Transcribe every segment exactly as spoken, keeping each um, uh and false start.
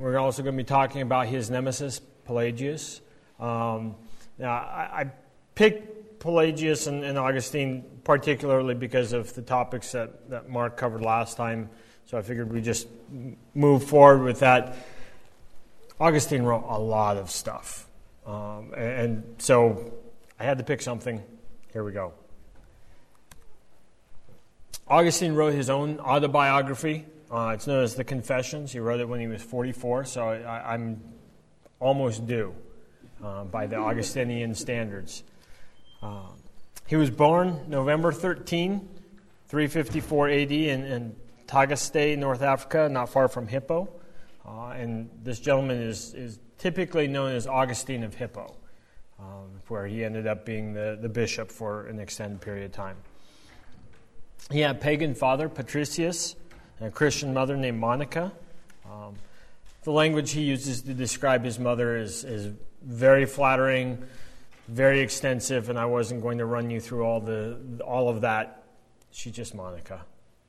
we're also going to be talking about his nemesis, Pelagius. Um, now, I, I picked Pelagius and, and Augustine particularly because of the topics that, that Mark covered last time, so I figured we'd just move forward with that. Augustine wrote a lot of stuff, um, and, and so I had to pick something. Here we go. Augustine wrote his own autobiography. Uh, it's known as the Confessions. He wrote it when he was forty-four, so I, I'm almost due uh, by the Augustinian standards. Uh, he was born November thirteenth, three fifty-four A D in, in Tagaste, North Africa, not far from Hippo. Uh, and this gentleman is, is typically known as Augustine of Hippo, um, where he ended up being the, the bishop for an extended period of time. He had a pagan father, Patricius, and a Christian mother named Monica. Um, the language he uses to describe his mother is, is very flattering, very extensive, and I wasn't going to run you through all the all of that. She's just Monica.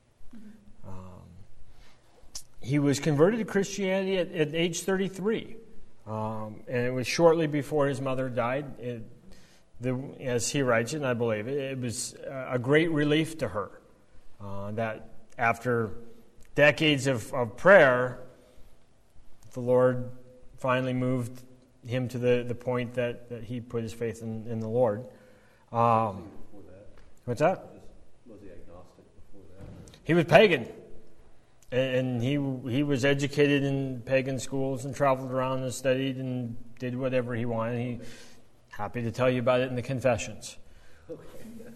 He was converted to Christianity at, at age thirty-three, um, and it was shortly before his mother died. It, the, as he writes it, and I believe it, it was a great relief to her uh, that after decades of, of prayer, the Lord finally moved him to the, the point that, that he put his faith in, in the Lord. Um, that? What's that? Was he agnostic before that? He was pagan. And he he was educated in pagan schools and traveled around and studied and did whatever he wanted. He happy to tell you about it in the Confessions. Okay.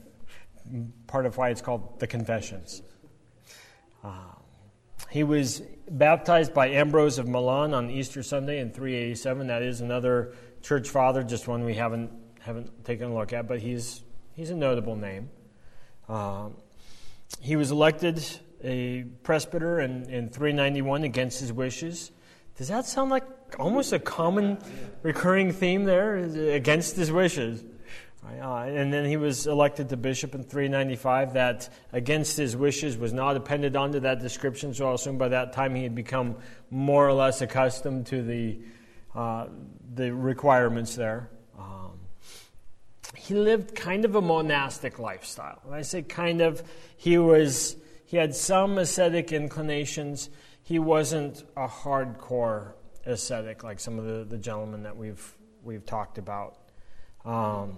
Part of why it's called the Confessions. Uh, he was baptized by Ambrose of Milan on Easter Sunday in three eighty-seven. That is another church father, just one we haven't haven't taken a look at, but he's he's a notable name. Uh, he was elected a presbyter in, in three ninety-one against his wishes. Does that sound like almost a common recurring theme there? Against his wishes. Uh, and then he was elected to bishop in three ninety-five. That against his wishes was not appended onto that description, so I assume by that time he had become more or less accustomed to the uh, the requirements there. Um, he lived kind of a monastic lifestyle. When I say kind of, he was... He had some ascetic inclinations. He wasn't a hardcore ascetic like some of the, the gentlemen that we've we've talked about. Um,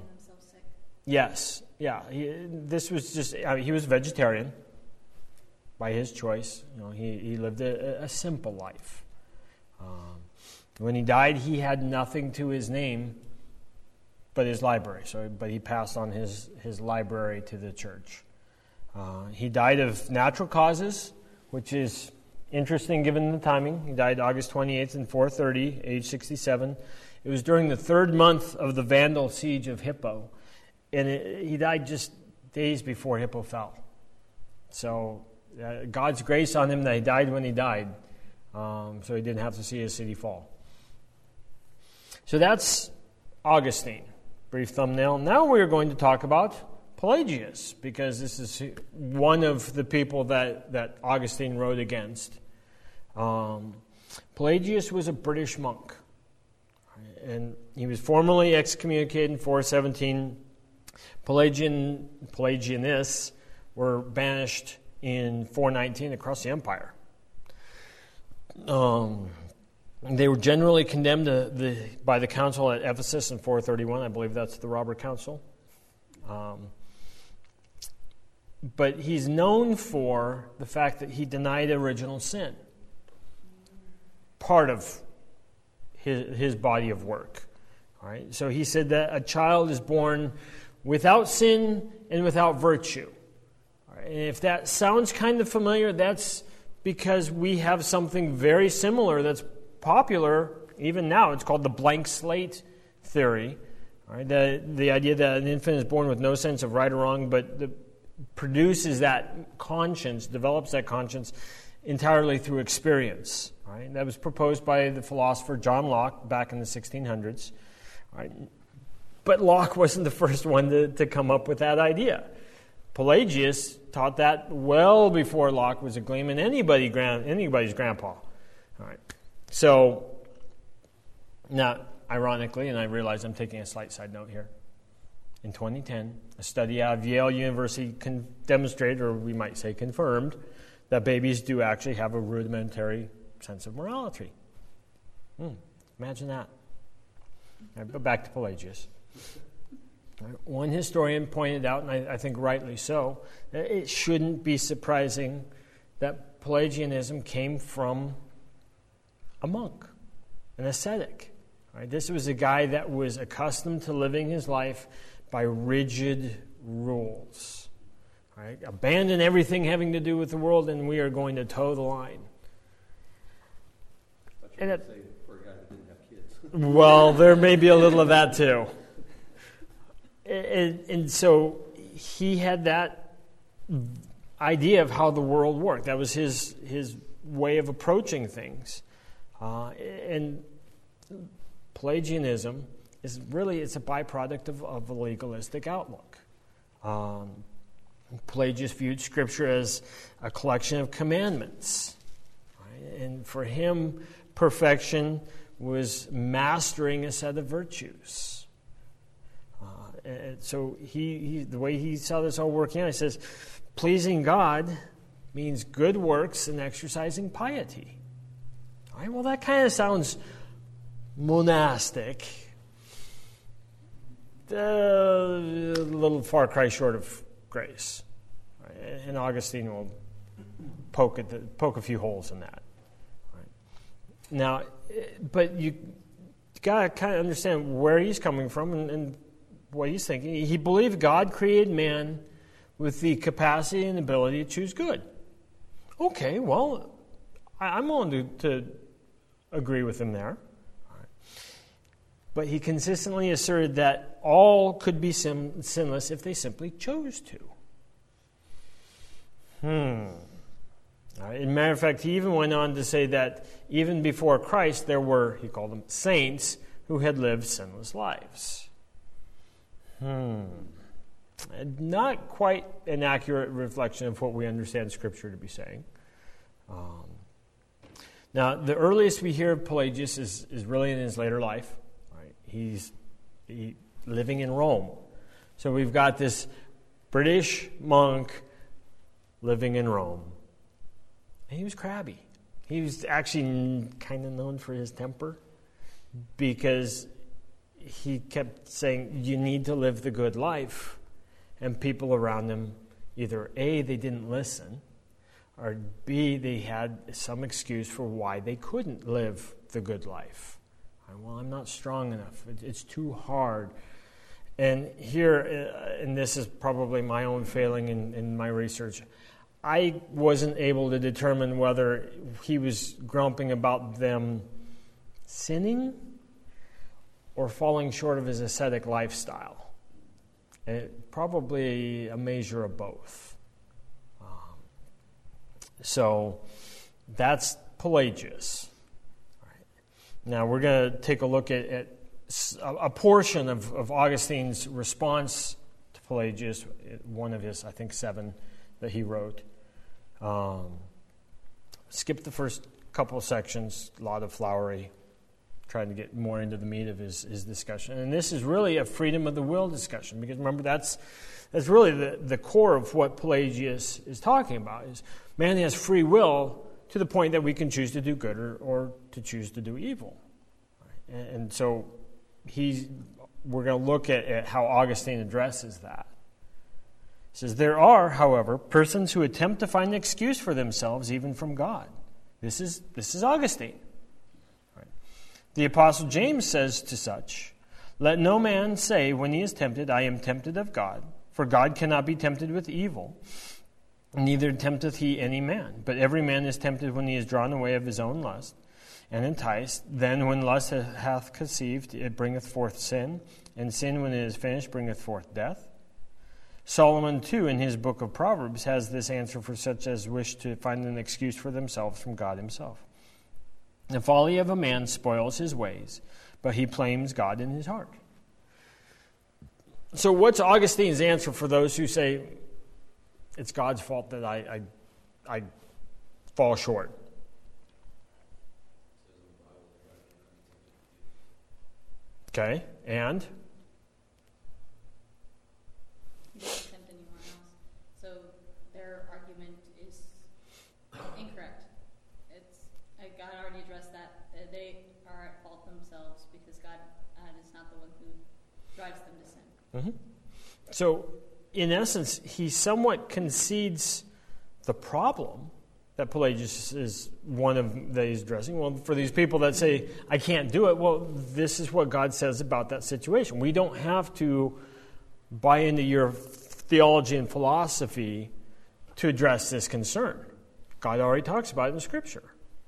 yes, yeah. He, this was just I mean, he was vegetarian by his choice. You know, he he lived a, a simple life. Um, when he died, he had nothing to his name but his library. So, but he passed on his his library to the church. Uh, he died of natural causes, which is interesting given the timing. He died August twenty-eighth in four thirty, age sixty-seven. It was during the third month of the Vandal siege of Hippo, and it, he died just days before Hippo fell. So uh, God's grace on him that he died when he died, um, so he didn't have to see his city fall. So that's Augustine. Brief thumbnail. Now we're going to talk about Pelagius, because this is one of the people that, that Augustine wrote against. Um, Pelagius was a British monk, and he was formally excommunicated in four seventeen. Pelagian, Pelagianists were banished in four nineteen across the empire. Um, they were generally condemned to the, by the council at Ephesus in four thirty-one. I believe that's the Robert Council. Um, But he's known for the fact that he denied original sin. Part of his, his body of work. All right? So he said that a child is born without sin and without virtue. All right? And if that sounds kind of familiar, that's because we have something very similar that's popular even now. It's called the blank slate theory. All right? The, the idea that an infant is born with no sense of right or wrong, but the produces that conscience, develops that conscience entirely through experience. Right? That was proposed by the philosopher John Locke back in the sixteen hundreds. Right? But Locke wasn't the first one to, to come up with that idea. Pelagius taught that well before Locke was a gleam in anybody, anybody's grandpa. All right. So, now, ironically, and I realize I'm taking a slight side note here, in twenty ten, a study out of Yale University con- demonstrated, or we might say confirmed, that babies do actually have a rudimentary sense of morality. Hmm, imagine that. All right, but back to Pelagius. One historian pointed out, and I, I think rightly so, that it shouldn't be surprising that Pelagianism came from a monk, an ascetic. Right? This was a guy that was accustomed to living his life by rigid rules. Right? Abandon everything having to do with the world, and we are going to toe the line. And it, say for a guy who didn't have kids. Well, there may be a little of that too. And, and so he had that idea of how the world worked. That was his his way of approaching things. Uh, and Pelagianism is really, it's a byproduct of, of a legalistic outlook. Um, Pelagius viewed Scripture as a collection of commandments. Right? And for him, perfection was mastering a set of virtues. And so he, he, the way he saw this all working out, he says, pleasing God means good works and exercising piety. All right, well, that kind of sounds monastic. Uh, a little far cry short of grace. Right? And Augustine will poke, at the, poke a few holes in that. Right? Now, but you got to kind of understand where he's coming from and, and what he's thinking. He believed God created man with the capacity and ability to choose good. Okay, well, I'm willing to, to agree with him there. But he consistently asserted that all could be sin, sinless if they simply chose to. Hmm. As a matter of fact, he even went on to say that even before Christ, there were, he called them saints, who had lived sinless lives. Hmm. Not quite an accurate reflection of what we understand Scripture to be saying. Um, now, the earliest we hear of Pelagius is, is really in his later life. Right? He's he, living in Rome. So we've got this British monk living in Rome. And he was crabby. He was actually kind of known for his temper because he kept saying, you need to live the good life. And people around him, either A, they didn't listen, or B, they had some excuse for why they couldn't live the good life. Well, I'm not strong enough. It's too hard. And here, and this is probably my own failing in, in my research, I wasn't able to determine whether he was grumping about them sinning or falling short of his ascetic lifestyle. And it, probably a measure of both. Um, so that's Pelagius. All right. Now we're going to take a look at, at a portion of, of Augustine's response to Pelagius, one of his, I think, seven that he wrote. Um, skip the first couple of sections, a lot of flowery, trying to get more into the meat of his, his discussion. And this is really a freedom of the will discussion, because remember, that's that's really the, the core of what Pelagius is talking about, is man has free will to the point that we can choose to do good or, or to choose to do evil. Right? And, and so he's, we're going to look at, at how Augustine addresses that. He says, there are, however, persons who attempt to find an excuse for themselves even from God. This is this is Augustine. Right. The Apostle James says to such, let no man say when he is tempted, I am tempted of God, for God cannot be tempted with evil, neither tempteth he any man. But every man is tempted when he is drawn away of his own lust, and enticed. Then when lust hath conceived, it bringeth forth sin, and sin, when it is finished, bringeth forth death. Solomon, too, in his book of Proverbs, has this answer for such as wish to find an excuse for themselves from God himself. The folly of a man spoils his ways, but he blames God in his heart. So what's Augustine's answer for those who say, it's God's fault that I, I, I fall short? Okay, and? You can't tempt anyone else. So their argument is incorrect. It's uh, God already addressed that. Uh, they are at fault themselves because God uh, is not the one who drives them to sin. Mm-hmm. So, in essence, he somewhat concedes the problem that Pelagius is one of that he's addressing. Well, for these people that say, I can't do it, well, this is what God says about that situation. We don't have to buy into your theology and philosophy to address this concern. God already talks about it in Scripture.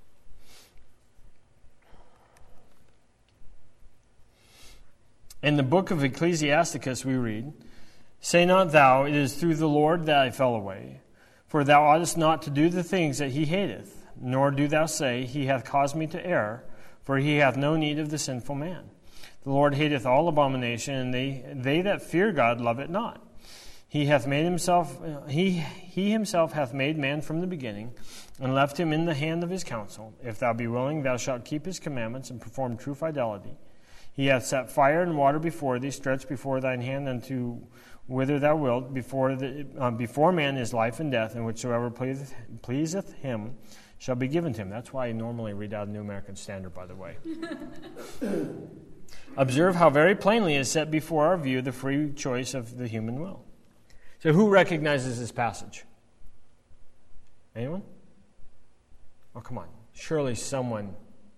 In the book of Ecclesiasticus we read, Say not thou, it is through the Lord that I fell away. For thou oughtest not to do the things that he hateth, nor do thou say, He hath caused me to err, for he hath no need of the sinful man. The Lord hateth all abomination, and they they that fear God love it not. He hath made himself he he himself hath made man from the beginning, and left him in the hand of his counsel. If thou be willing, thou shalt keep his commandments and perform true fidelity. He hath set fire and water before thee, stretched before thine hand unto whither thou wilt. Before the, uh, before man is life and death, and whichsoever pleaseth, pleaseth him shall be given to him. That's why I normally read out a New American Standard, by the way. Observe how very plainly is set before our view the free choice of the human will. So who recognizes this passage? Anyone? Oh, come on. Surely someone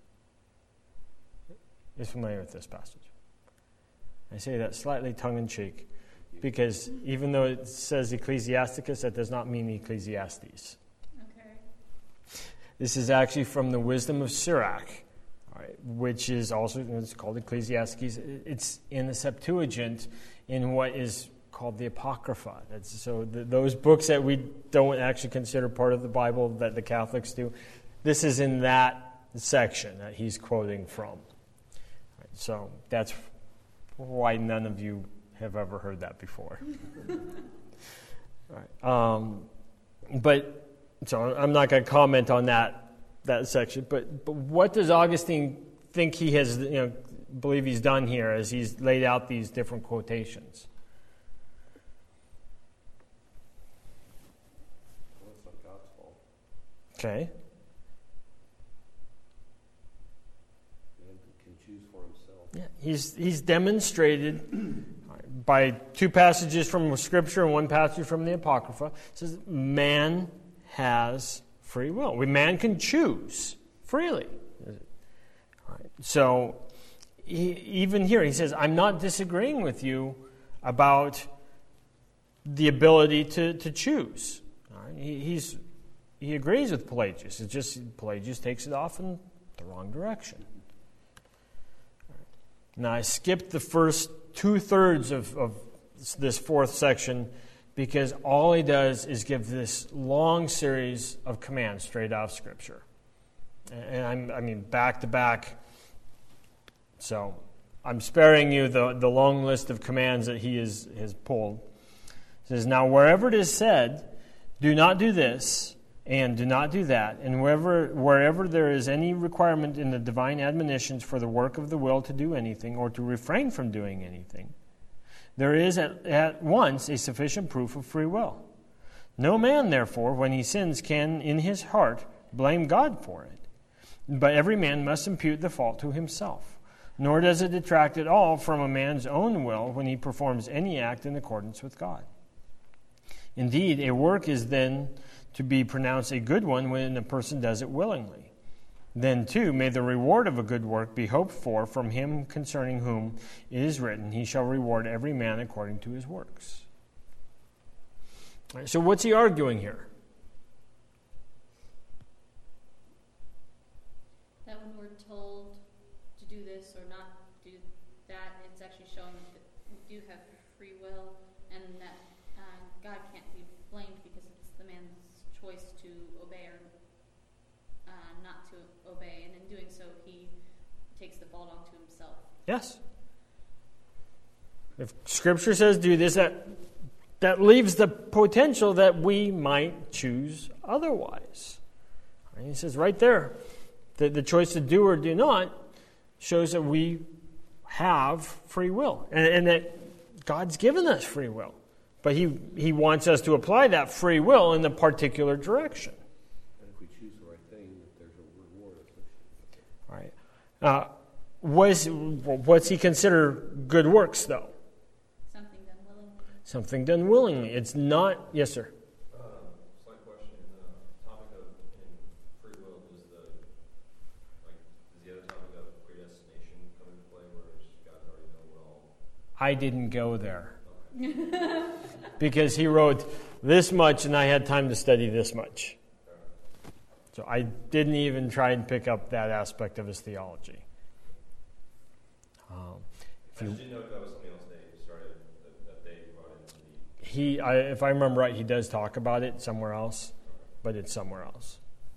is familiar with this passage. I say that slightly tongue-in-cheek, because even though it says Ecclesiasticus, that does not mean Ecclesiastes. Okay. This is actually from the Wisdom of Sirach, all right, which is also it's called Ecclesiastes. It's in the Septuagint in what is called the Apocrypha. That's, so the, those books that we don't actually consider part of the Bible that the Catholics do, this is in that section that he's quoting from. Right, so that's why none of you have ever heard that before. All right. Um, but so I'm not going to comment on that that section. But but what does Augustine think he has, you know, believe he's done here as he's laid out these different quotations? Well, it's not God's fault. Okay. Man can choose for himself. Yeah, he's he's demonstrated by two passages from Scripture and one passage from the Apocrypha. It says man has free will. We, man can choose freely. All right. So he, even here he says, I'm not disagreeing with you about the ability to, to choose. All right. He, he's, he agrees with Pelagius. It's just Pelagius takes it off in the wrong direction. All right. Now I skipped the first two-thirds of, of this fourth section because all he does is give this long series of commands straight out of Scripture. And I'm, I mean, back to back. So I'm sparing you the, the long list of commands that he is, has pulled. It says, now wherever it is said, do not do this, and do not do that, and wherever, wherever there is any requirement in the divine admonitions for the work of the will to do anything or to refrain from doing anything, there is at, at once a sufficient proof of free will. No man, therefore, when he sins, can in his heart blame God for it. But every man must impute the fault to himself. Nor does it detract at all from a man's own will when he performs any act in accordance with God. Indeed, a work is then to be pronounced a good one when a person does it willingly. Then, too, may the reward of a good work be hoped for from him concerning whom it is written, He shall reward every man according to his works. All right, so what's he arguing here? That when we're told to do this or not do that, it's actually showing that we do have free will and that uh, God can't be blamed because it's the man's choice to obey or uh, not to obey, and in doing so, he takes the fault onto himself. Yes. If Scripture says do this, that that leaves the potential that we might choose otherwise. And he says right there that the choice to do or do not shows that we have free will, and, and that God's given us free will. But he, he wants us to apply that free will in a particular direction. And if we choose the right thing, there's a reward associated with it. All right. Uh, was, what's he consider good works, though? Something done willingly. Something done willingly. It's not... Yes, sir. Uh, slight question. The topic of in free will is the like is the other topic of predestination come into play, where God already know what all. I didn't go there. Because he wrote this much and I had time to study this much. So I didn't even try and pick up that aspect of his theology. Um, if I you, just didn't know if that was something else they started, that, that they brought into the... he, I, if I remember right, he does talk about it somewhere else, but it's somewhere else.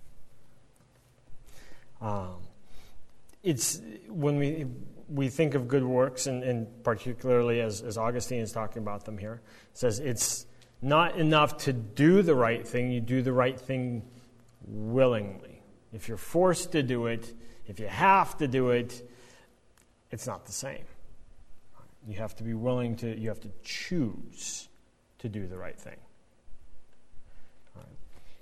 Um, it's when we we think of good works, and, and particularly as, as Augustine is talking about them here, it says it's not enough to do the right thing, you do the right thing willingly. If you're forced to do it, if you have to do it, it's not the same. You have to be willing to, you have to choose to do the right thing. All right.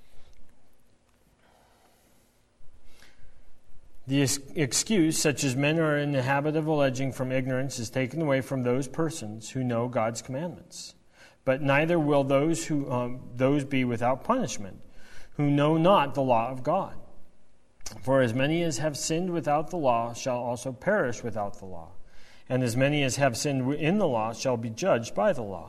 The ex- excuse, such as men are in the habit of alleging from ignorance, is taken away from those persons who know God's commandments. But neither will those who um, those be without punishment, who know not the law of God. For as many as have sinned without the law shall also perish without the law. And as many as have sinned in the law shall be judged by the law.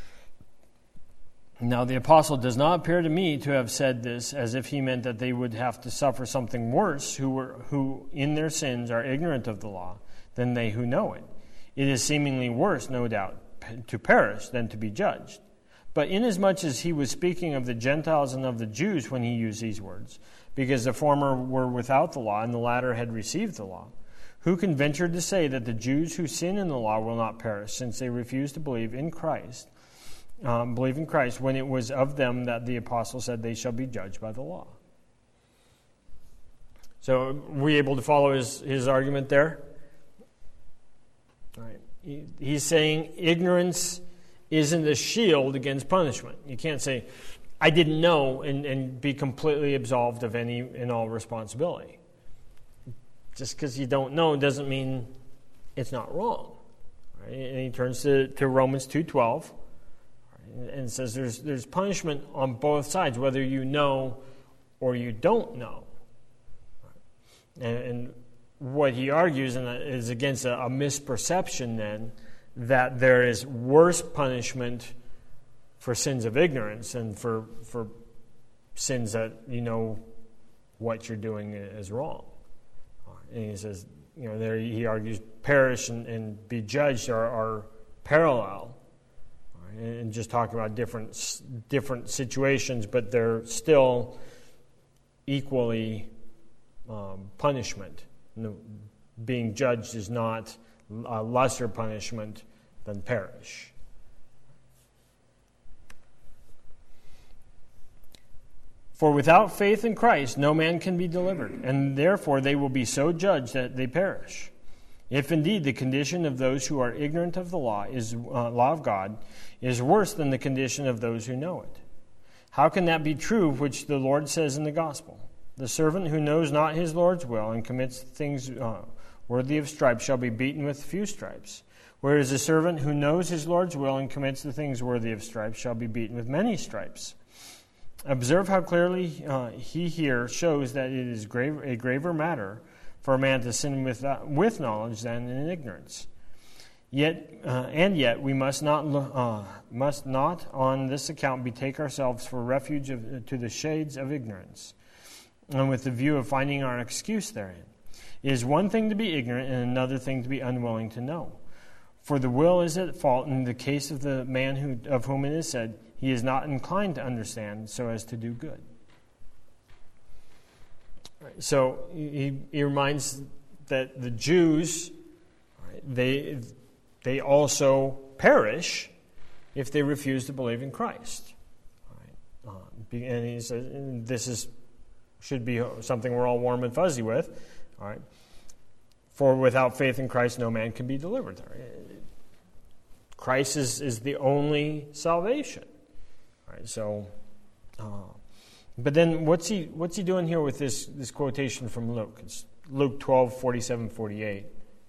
Now the apostle does not appear to me to have said this as if he meant that they would have to suffer something worse who were who in their sins are ignorant of the law than they who know it. It is seemingly worse, no doubt, to perish than to be judged. But inasmuch as he was speaking of the Gentiles and of the Jews when he used these words, because the former were without the law and the latter had received the law, who can venture to say that the Jews who sin in the law will not perish, since they refuse to believe in Christ, um, believe in Christ, when it was of them that the apostle said they shall be judged by the law? So, are we able to follow his, his argument there? All right. He, he's saying ignorance isn't a shield against punishment. You can't say, I didn't know, and, and be completely absolved of any and all responsibility. Just because you don't know doesn't mean it's not wrong. Right? And he turns to, to Romans two twelve, right, and says there's there's punishment on both sides, whether you know or you don't know. Right? And, and what he argues is against a, a misperception then that there is worse punishment for sins of ignorance and for for sins that you know what you're doing is wrong. And he says, you know, there he argues perish and, and be judged are, are parallel. Right? And just talking about different different situations, but they're still equally um, punishment. No, being judged is not a lesser punishment than perish. For without faith in Christ, no man can be delivered, and therefore they will be so judged that they perish. If indeed the condition of those who are ignorant of the law is uh, law of God is worse than the condition of those who know it. How can that be true, which the Lord says in the gospel? The servant who knows not his Lord's will and commits things uh, worthy of stripes shall be beaten with few stripes. Whereas the servant who knows his Lord's will and commits the things worthy of stripes shall be beaten with many stripes. Observe how clearly uh, he here shows that it is grave, a graver matter for a man to sin with, uh, with knowledge than in ignorance. Yet, uh, and yet, we must not uh, must not on this account betake ourselves for refuge of, to the shades of ignorance, and with the view of finding our excuse therein. It is one thing to be ignorant, and another thing to be unwilling to know. For the will is at fault in the case of the man who of whom it is said, he is not inclined to understand so as to do good. Right, so he, he reminds that the Jews, right, they they also perish if they refuse to believe in Christ. Right, uh, and he says and this is should be something we're all warm and fuzzy with. All right, For without faith in Christ, no man can be delivered. Christ is, is the only salvation. All right, so, uh, but then what's he what's he doing here with this, this quotation from Luke? It's Luke twelve, forty-seven, forty-eight.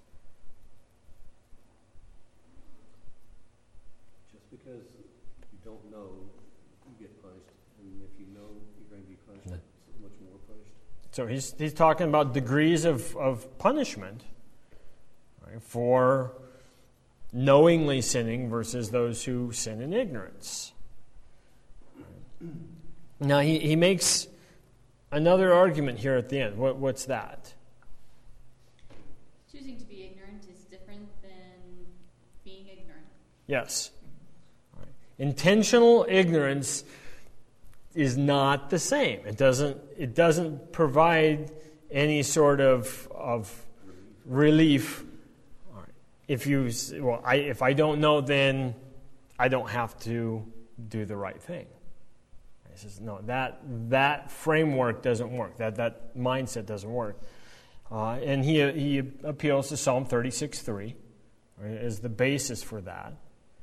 Just because you don't know, you get punished. And if you know you're going to be punished, No. so much more punished. So he's he's talking about degrees of, of punishment, right, for knowingly sinning versus those who sin in ignorance. Now he, he makes another argument here at the end. What, what's that? Choosing to be ignorant is different than being ignorant. Yes. All right. Intentional ignorance is not the same. It doesn't it doesn't provide any sort of of relief. All right. If you well, I, if I don't know, then I don't have to do the right thing. He says no. That that framework doesn't work. That that mindset doesn't work. Uh, and he he appeals to Psalm thirty-six three, right, as the basis for that.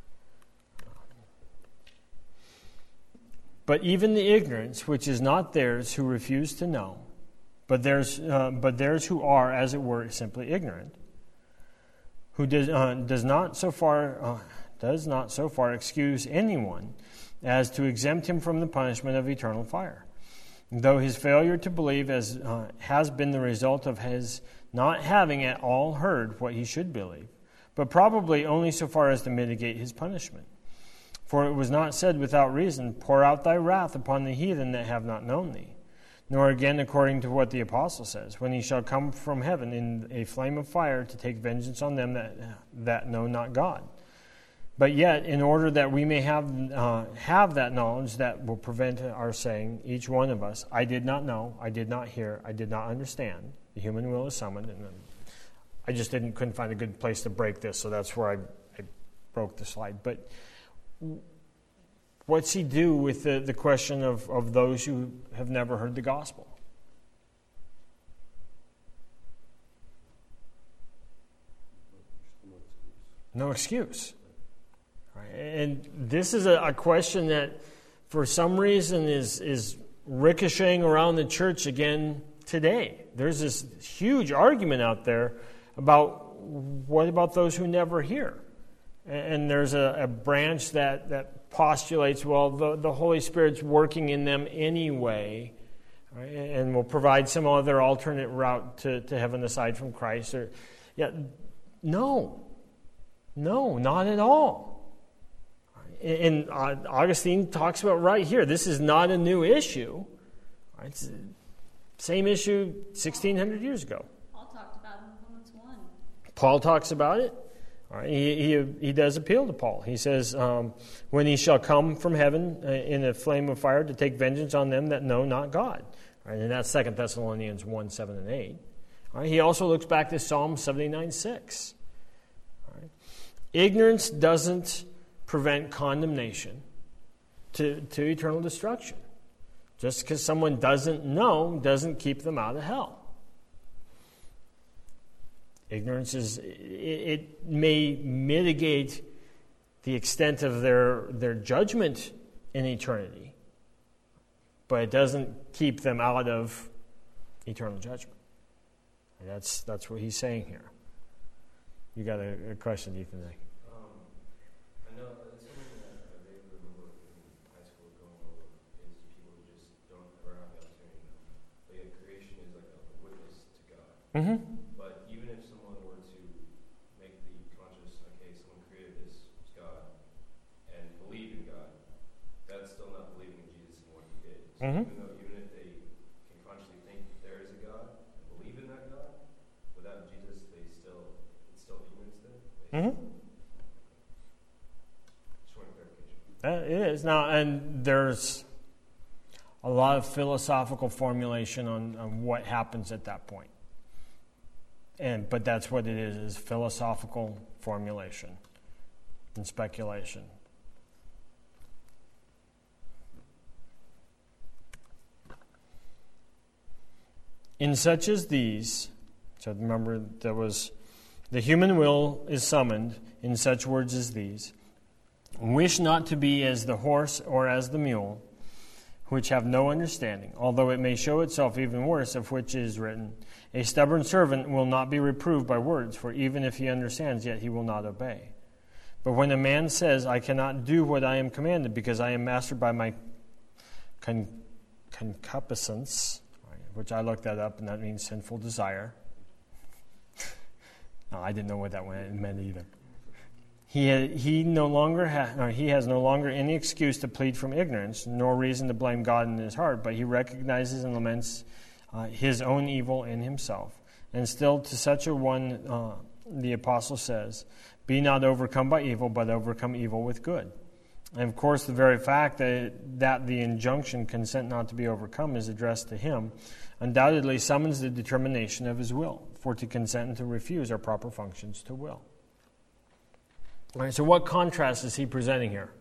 But even the ignorance, which is not theirs who refuse to know, but theirs, uh, but theirs who are, as it were, simply ignorant, who does uh, does not so far uh, does not so far excuse anyone as to exempt him from the punishment of eternal fire, though his failure to believe as uh, has been the result of his not having at all heard what he should believe, but probably only so far as to mitigate his punishment. For it was not said without reason, pour out thy wrath upon the heathen that have not known thee. Nor again according to what the apostle says, when he shall come from heaven in a flame of fire to take vengeance on them that, that know not God. But yet, in order that we may have uh, have that knowledge that will prevent our saying, each one of us, I did not know, I did not hear, I did not understand. The human will is summoned. And then I just didn't couldn't find a good place to break this, so that's where I, I broke the slide. But what's he do with the, the question of, of those who have never heard the gospel? No excuse. Right? And this is a, a question that, for some reason, is, is ricocheting around the church again today. There's this huge argument out there about what about those who never hear? And there's a, a branch that, that postulates, well, the, the Holy Spirit's working in them anyway, right? And will provide some other alternate route to, to heaven aside from Christ. Or, yeah, no. No, not at all. And uh, Augustine talks about right here, this is not a new issue. Right? It's the same issue sixteen hundred years ago. Paul talked about it in Romans one. Paul talks about it. All right, he, he he does appeal to Paul. He says, um, when he shall come from heaven uh, in a flame of fire to take vengeance on them that know not God. All right, and that's Second Thessalonians one, seven, and eight. All right, he also looks back to Psalm seventy-nine, six. All right. Ignorance doesn't prevent condemnation to, to eternal destruction. Just because someone doesn't know doesn't keep them out of hell. Ignorance is, it, it may mitigate the extent of their, their judgment in eternity, but it doesn't keep them out of eternal judgment. And that's that's what he's saying here. You got a, a question, Ethan? Um, I know it's something that I vaguely remember in high school going over is people who just don't ever have the opportunity to know. But yet creation is like a witness to God. Mm-hmm. But even if someone were to make the conscious, okay, someone created this God and believe in God, that's still not believing in Jesus and what he did. So Mm-hmm. even though, even if they can consciously think there is a God and believe in that God, without Jesus, they still, it's still ignorance then? Mm-hmm. Just want clarification. Uh, it is. Now, and there's a lot of philosophical formulation on, on what happens at that point. And but that's what it is, is philosophical formulation and speculation. In such as these, So remember, there was the human will is summoned in such words as these. Wish not to be as the horse or as the mule, which have no understanding, although it may show itself even worse, of which it is written, a stubborn servant will not be reproved by words, for even if he understands, yet he will not obey. But when a man says, I cannot do what I am commanded, because I am mastered by my con- concupiscence, which I looked that up, and that means sinful desire. No, I didn't know what that meant either. He he no longer ha, no, he has no longer any excuse to plead from ignorance, nor reason to blame God in his heart, but he recognizes and laments uh, his own evil in himself. And still to such a one, uh, the apostle says, be not overcome by evil, but overcome evil with good. And of course, the very fact that, that the injunction, consent not to be overcome, is addressed to him, undoubtedly summons the determination of his will, for to consent and to refuse are proper functions to will. All right, so what contrast is he presenting here?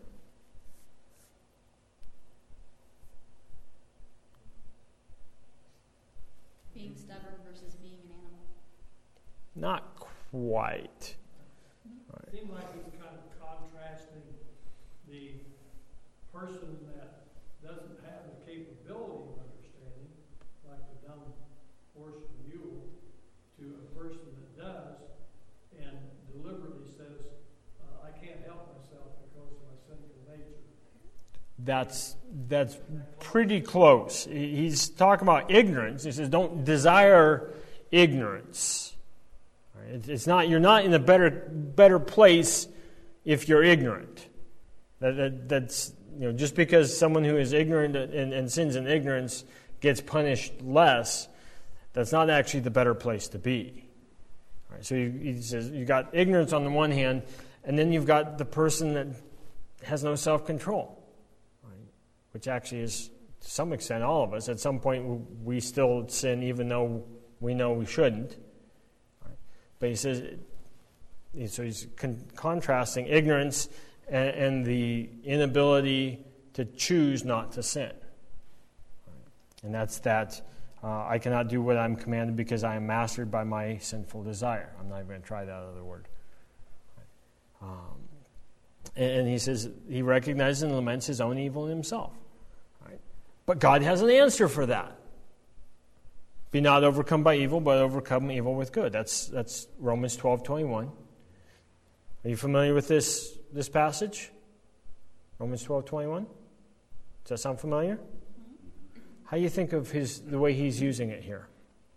Being stubborn versus being an animal. Not quite. It seems like he's kind of contrasting the person that doesn't have the capability of understanding, like the dumb horse or mule, to a person that does, and deliberately says, uh, I can't help myself because of my sinful nature. That's that's pretty close. He's talking about ignorance. He says, don't desire ignorance. It's not, you're not in a better better place if you're ignorant. That, that, that's, you know, just because someone who is ignorant and, and sins in ignorance gets punished less, that's not actually the better place to be. All right, so he, he says you've got ignorance on the one hand, and then you've got the person that has no self-control, right? Which actually is, to some extent, all of us. At some point, we still sin even though we know we shouldn't. But he says, so he's con- contrasting ignorance and, and the inability to choose not to sin. And that's that uh, I cannot do what I'm commanded because I am mastered by my sinful desire. I'm not even going to try that other word. Um, and, and he says he recognizes and laments his own evil in himself. Right? But God has an answer for that. Be not overcome by evil, but overcome evil with good. That's that's Romans twelve twenty-one. Are you familiar with this this passage? Romans twelve twenty-one. Does that sound familiar? How do you think of his the way he's using it here?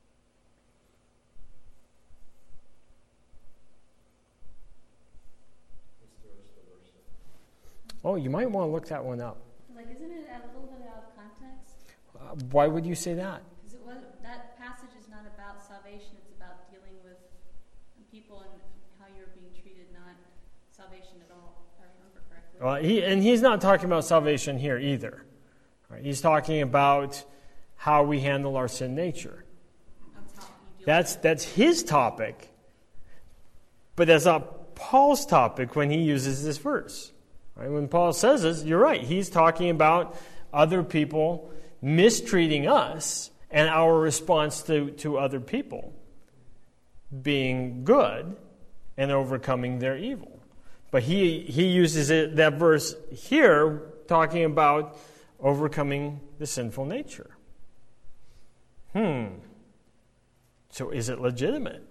Oh, you might want to look that one up. Like, isn't it a little bit out of context? Uh, why would you say that? Because it was, that passage is not about salvation, it's about dealing with people and how you're being treated, not salvation at all, if I remember correctly. Well, he, and he's not talking about salvation here either. Right? He's talking about how we handle our sin nature. That's how you deal That's, with it. that's his topic, but that's not Paul's topic when he uses this verse. Right? When Paul says this, you're right. He's talking about other people mistreating us and our response to, to other people being good and overcoming their evil. But he, he uses it, that verse here talking about overcoming the sinful nature. Hmm. So is it legitimate?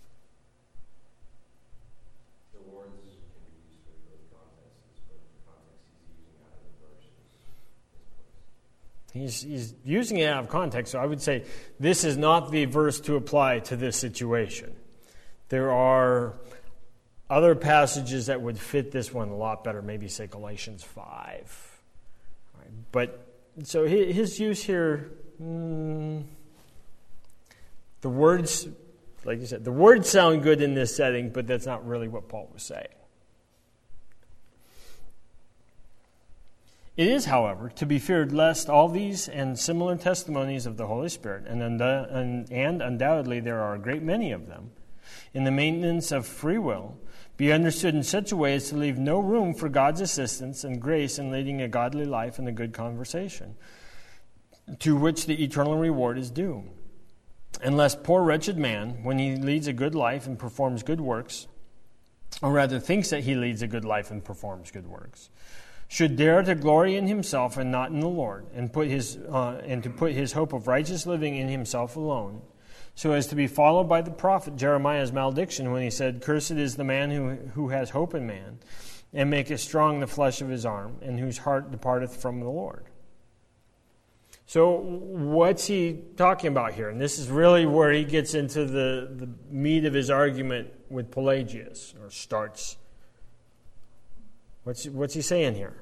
The words can be used for both contexts, but the context he's using out of the verse is this place. He's, he's using it out of context, so I would say this is not the verse to apply to this situation. There are other passages that would fit this one a lot better, maybe say Galatians five. Right. But, so his use here, mm, the words, like you said, the words sound good in this setting, but that's not really what Paul was saying. It is, however, to be feared lest all these and similar testimonies of the Holy Spirit, and, undu- and, and undoubtedly there are a great many of them, in the maintenance of free will, be understood in such a way as to leave no room for God's assistance and grace in leading a godly life and a good conversation, to which the eternal reward is due. unless poor wretched man, when he leads a good life and performs good works, or rather thinks that he leads a good life and performs good works, should dare to glory in himself and not in the Lord, and put his uh, and to put his hope of righteous living in himself alone, so as to be followed by the prophet Jeremiah's malediction when he said, "Cursed is the man who who has hope in man, and maketh strong the flesh of his arm, and whose heart departeth from the Lord." So what's he talking about here? And this is really where he gets into the, the meat of his argument with Pelagius, or starts. What's, what's he saying here?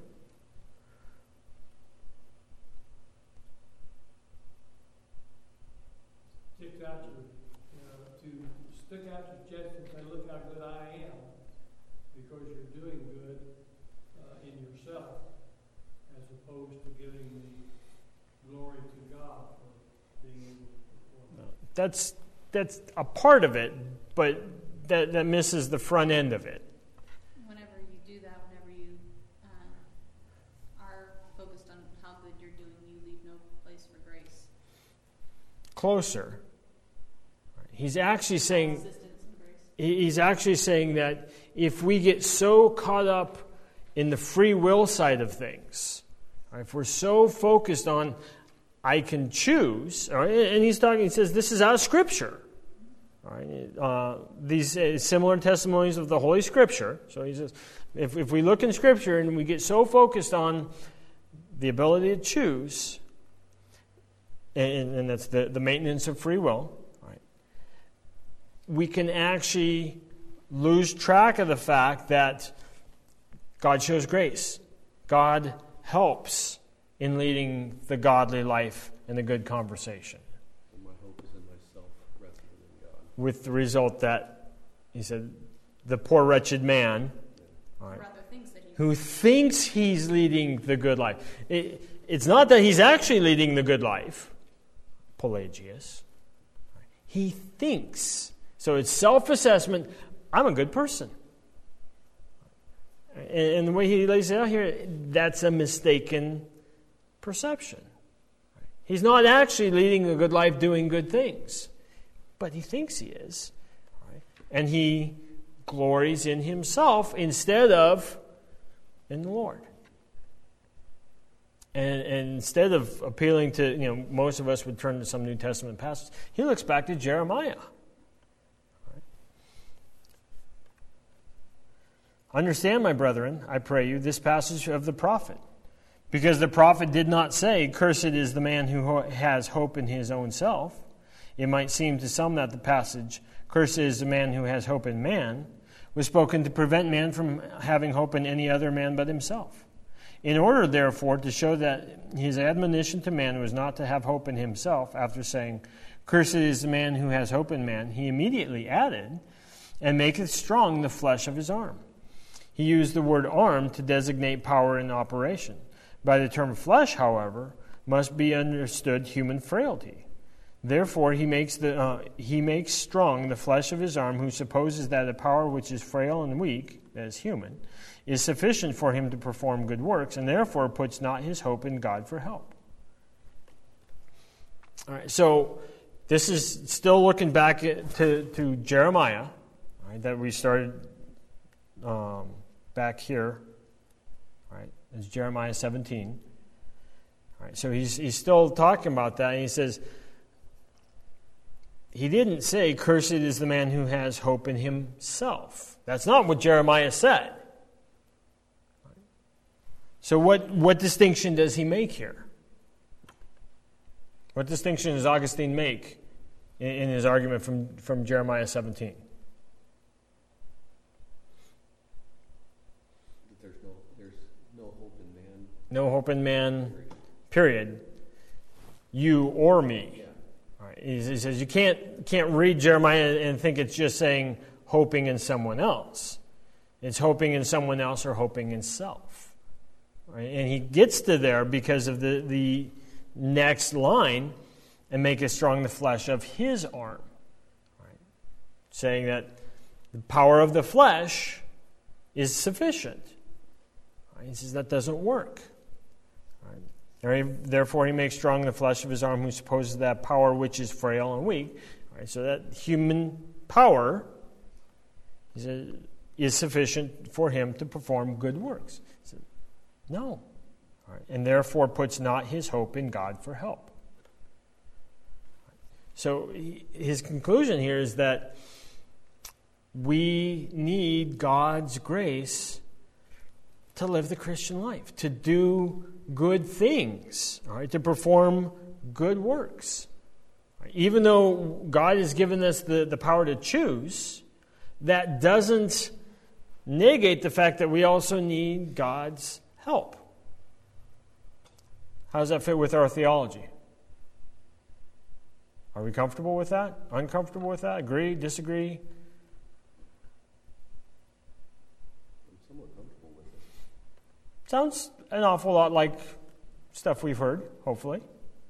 Stick out your, you know, to stick out your chest and say, "Look how good I am," because you're doing good uh, in yourself, as opposed to giving the glory to God for being able to perform. That's that's a part of it, but that, that misses the front end of it. Whenever you do that, whenever you uh, are focused on how good you're doing, you leave no place for grace. Closer. He's actually saying Assistance and grace. he's actually saying that if we get so caught up in the free will side of things, right, if we're so focused on I can choose, all right, and he's talking, he says this is out of Scripture. All right, uh, these uh, similar testimonies of the Holy Scripture. So he says, if, if we look in Scripture and we get so focused on the ability to choose, and, and that's the, the maintenance of free will, right, we can actually lose track of the fact that God shows grace. God helps in leading the godly life and the good conversation. And my hope is in myself rather than in God. With the result that, he said, the poor wretched man, all right, Rather thinks that he who thinks he's leading the good life. It, it's not that he's actually leading the good life, Pelagius. He thinks. So it's self-assessment. I'm a good person. And, and the way he lays it out here, that's a mistaken perception. He's not actually leading a good life doing good things, but he thinks he is. Right? And he glories in himself instead of in the Lord. And, and instead of appealing to, you know, most of us would turn to some New Testament passage, he looks back to Jeremiah. Right? Understand, my brethren, I pray you, this passage of the prophet. Because the prophet did not say, "Cursed is the man who ho- has hope in his own self." It might seem to some that the passage, "Cursed is the man who has hope in man," was spoken to prevent man from having hope in any other man but himself. In order, therefore, to show that his admonition to man was not to have hope in himself, after saying, "Cursed is the man who has hope in man," he immediately added, "and maketh strong the flesh of his arm." He used the word arm to designate power in operation. By the term flesh, however, must be understood human frailty. Therefore, he makes the uh, he makes strong the flesh of his arm, who supposes that a power which is frail and weak, that is human, is sufficient for him to perform good works, and therefore puts not his hope in God for help. All right, so this is still looking back at, to, to Jeremiah, right, that we started um, back here. Right, it's Jeremiah seventeen. All right, so he's he's still talking about that, and he says, he didn't say, "Cursed is the man who has hope in himself." That's not what Jeremiah said. So what, what distinction does he make here? What distinction does Augustine make in, in his argument from, from Jeremiah seventeen? That there's no there's no hope in man. No hope in man, period. You or me. Yeah. All right. He, he says you can't can't read Jeremiah and think it's just saying hoping in someone else. It's hoping in someone else or hoping in self. Right? And he gets to there because of the, the next line, "and make it strong the flesh of his arm." Right? Saying that the power of the flesh is sufficient. Right? He says that doesn't work. Right? Therefore he makes strong the flesh of his arm, who supposes that power which is frail and weak. All right, so that human power is, a, is sufficient for him to perform good works. So, no. All right, and therefore puts not his hope in God for help. So he, his conclusion here is that we need God's grace to live the Christian life, to do good things, all right, to perform good works. Even though God has given us the, the power to choose, that doesn't negate the fact that we also need God's help. How does that fit with our theology? Are we comfortable with that? Uncomfortable with that? Agree? Disagree? I'm somewhat comfortable with it. Sounds an awful lot like stuff we've heard, hopefully.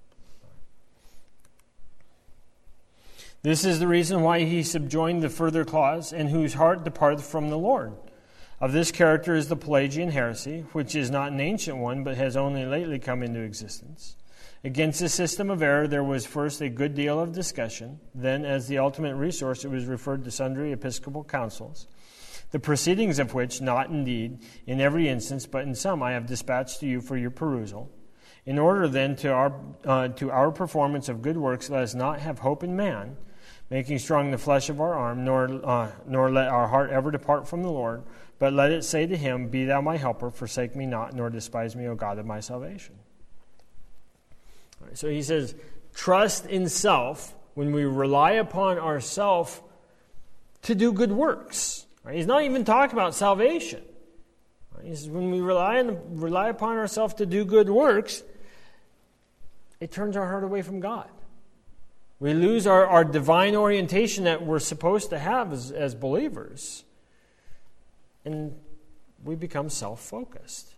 This is the reason why he subjoined the further clause, and whose heart departeth from the Lord. Of this character is the Pelagian heresy, which is not an ancient one, but has only lately come into existence. Against this system of error there was first a good deal of discussion. Then, as the ultimate resource, it was referred to sundry episcopal councils, the proceedings of which, not indeed in every instance, but in some, I have dispatched to you for your perusal. In order then to our uh, to our performance of good works, let us not have hope in man, making strong the flesh of our arm, nor uh, nor let our heart ever depart from the Lord, but let it say to him, Be thou my helper, forsake me not, nor despise me, O God of my salvation. All right, so he says, trust in self, when we rely upon ourself to do good works. Right? He's not even talking about salvation. Right? He says, when we rely on rely upon ourselves to do good works, it turns our heart away from God. We lose our, our divine orientation that we're supposed to have as, as believers. And we become self-focused.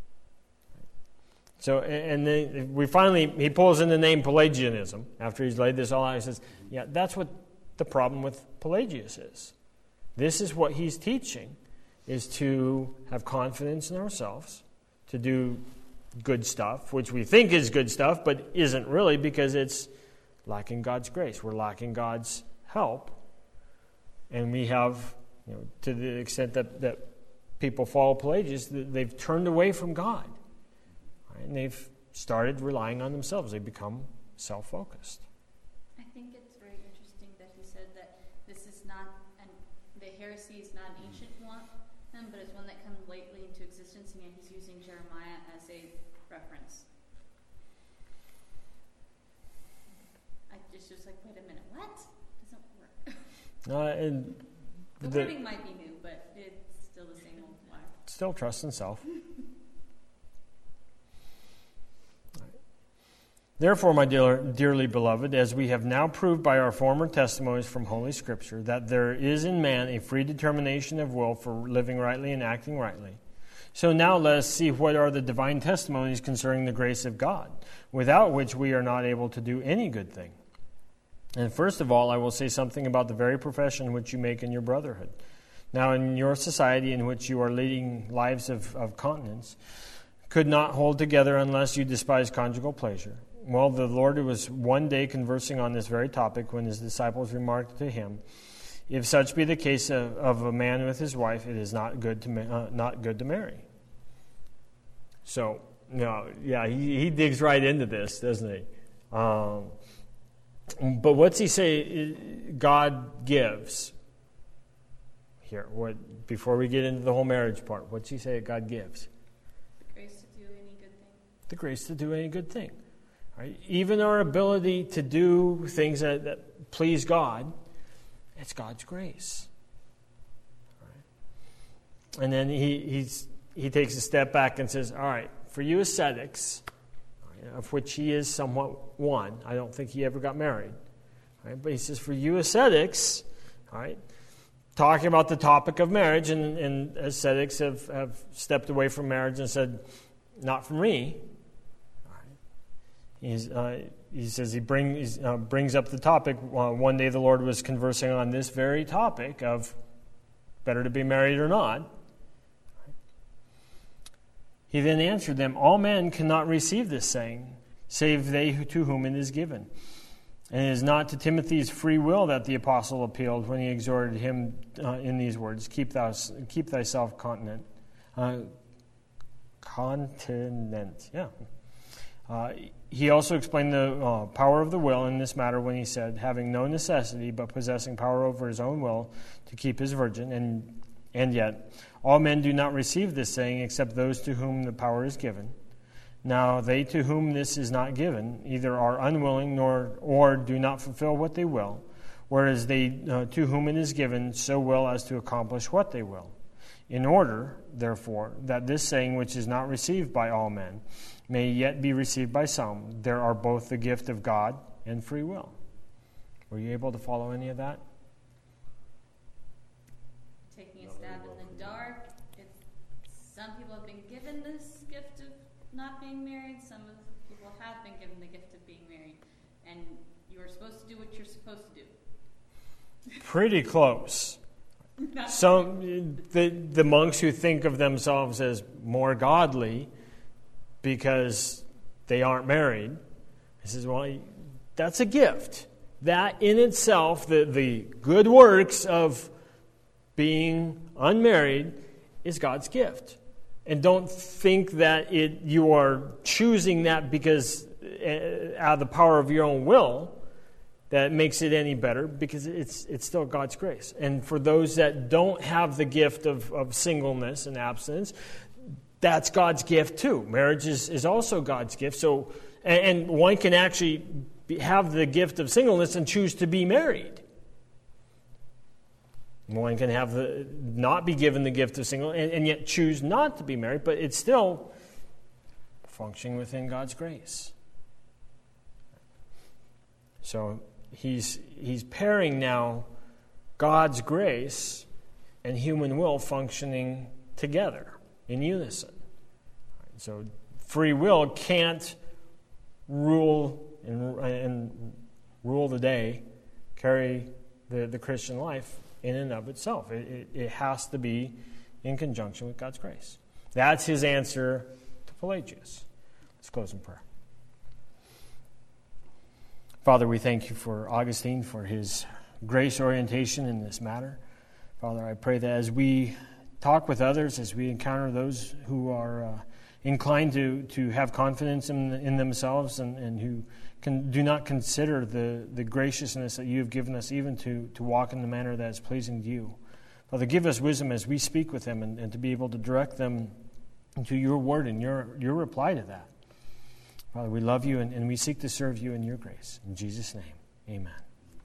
So, and then we finally, he pulls in the name Pelagianism. After he's laid this all out, he says, yeah, that's what the problem with Pelagius is. This is what he's teaching, is to have confidence in ourselves, to do good stuff, which we think is good stuff, but isn't really, because it's lacking God's grace. We're lacking God's help. And we have, you know, to the extent that, that people follow Pelagius, they've turned away from God. Right? And they've started relying on themselves. They become self-focused. I think it's very interesting that he said that this is not, an, the heresy is not an ancient one, but it's one that comes lately into existence, and yet he's using Jeremiah as a reference. I just was like, wait a minute, what? Doesn't work. Uh, and the, the wording might be new, but it's still the same old line. Still trust in self. Therefore, my dear, dearly beloved, as we have now proved by our former testimonies from Holy Scripture, that there is in man a free determination of will for living rightly and acting rightly, so now let us see what are the divine testimonies concerning the grace of God, without which we are not able to do any good thing. And first of all, I will say something about the very profession which you make in your brotherhood. Now, in your society in which you are leading lives of, of continence, could not hold together unless you despise conjugal pleasure. Well, the Lord was one day conversing on this very topic when his disciples remarked to him, "If such be the case of, of a man with his wife, it is not good to uh, not good to marry." So, no, yeah, he, he digs right into this, doesn't he? Um, but what's he say? God gives here. What before we get into the whole marriage part? What's he say? God gives The grace to do any good thing. the grace to do any good thing. Right? Even our ability to do things that, that please God, it's God's grace. Right? And then he he's, he takes a step back and says, all right, for you ascetics, right, of which he is somewhat one, I don't think he ever got married, right? But he says, for you ascetics, all right, talking about the topic of marriage, and, and ascetics have, have stepped away from marriage and said, not for me. He's, uh, he says he bring, uh, brings up the topic. Uh, one day the Lord was conversing on this very topic of better to be married or not. He then answered them, all men cannot receive this saying, save they who- to whom it is given. And it is not to Timothy's free will that the apostle appealed when he exhorted him uh, in these words, keep, thou, keep thyself continent. Uh, continent, yeah. Uh, he also explained the uh, power of the will in this matter when he said, having no necessity but possessing power over his own will to keep his virgin, and and yet all men do not receive this saying except those to whom the power is given. Now they to whom this is not given either are unwilling nor or do not fulfill what they will, whereas they uh, to whom it is given so will as to accomplish what they will. In order, therefore, that this saying which is not received by all men may yet be received by some, there are both the gift of God and free will. Were you able to follow any of that? Taking a stab in the dark. It's, some people have been given this gift of not being married. Some of the people have been given the gift of being married. And you are supposed to do what you're supposed to do. Pretty close. Some the the monks who think of themselves as more godly because they aren't married, he says, well, that's a gift. That in itself, the, the good works of being unmarried is God's gift. And don't think that it you are choosing that because uh, out of the power of your own will, that makes it any better, because it's it's still God's grace. And for those that don't have the gift of, of singleness and abstinence, that's God's gift too. Marriage is, is also God's gift. So, and, and one can actually be, have the gift of singleness and choose to be married. One can have the not be given the gift of single and, and yet choose not to be married, but it's still functioning within God's grace. So he's he's pairing now God's grace and human will functioning together in unison. So free will can't rule and, and rule the day, carry the, the Christian life in and of itself. It, it, it has to be in conjunction with God's grace. That's his answer to Pelagius. Let's close in prayer. Father, we thank you for Augustine, for his grace orientation in this matter. Father, I pray that as we talk with others, as we encounter those who are uh, inclined to, to have confidence in, in themselves and, and who can, do not consider the, the graciousness that you have given us even to, to walk in the manner that is pleasing to you. Father, give us wisdom as we speak with them and, and to be able to direct them into your word and your, your reply to that. Father, we love you and, and we seek to serve you in your grace. In Jesus' name, amen.